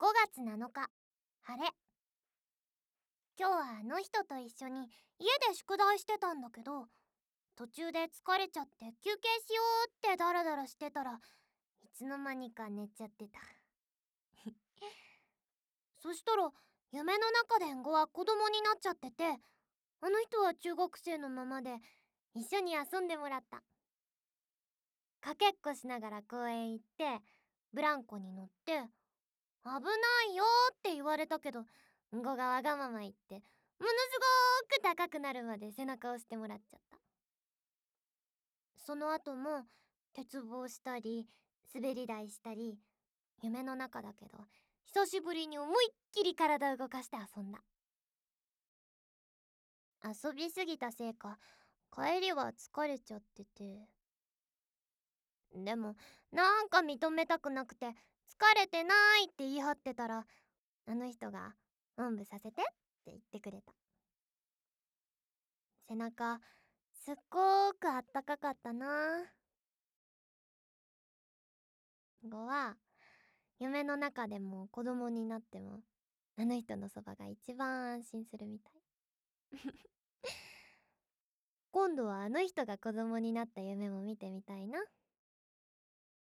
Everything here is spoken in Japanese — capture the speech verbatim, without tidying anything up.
ごがつなのか、晴れ。今日はあの人と一緒に家で宿題してたんだけど、途中で疲れちゃって休憩しようってダラダラしてたら、いつの間にか寝ちゃってた。そしたら夢の中でんごは子供になっちゃってて、あの人は中学生のままで一緒に遊んでもらった。かけっこしながら公園行ってブランコに乗って危ないよって言われたけど、んごがわがまま言ってものすごく高くなるまで背中を押してもらっちゃった。その後も鉄棒したり滑り台したり、夢の中だけど久しぶりに思いっきり体を動かして遊んだ。遊びすぎたせいか帰りは疲れちゃってて、でもなんか認めたくなくて疲れてないって言い張ってたら、あの人がおんぶさせてって言ってくれた。背中すっごーくあったかかったな。ごは夢の中でも子供になってもあの人のそばが一番安心するみたい。今度はあの人が子供になった夢も見てみたいな。